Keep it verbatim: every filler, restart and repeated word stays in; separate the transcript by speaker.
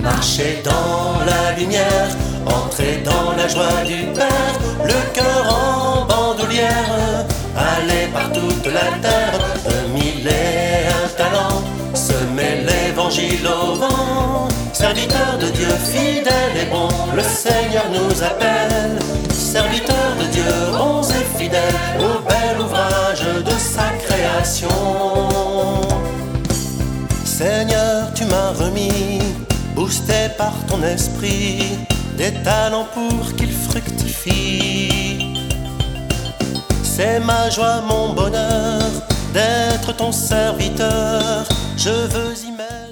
Speaker 1: Marcher dans la lumière, entrer dans la joie du Père, le cœur en bandoulière, aller par toute la terre, un mille et un talent, semer l'évangile au vent. Serviteur de Dieu fidèle et bon, le Seigneur nous appelle. Serviteurs de Dieu bons et fidèles, au bel ouvrage de sa création. Seigneur, tu m'as remis, boosté par ton esprit, des talents pour qu'ils fructifient. C'est ma joie, mon bonheur, d'être ton serviteur. Je veux y mettre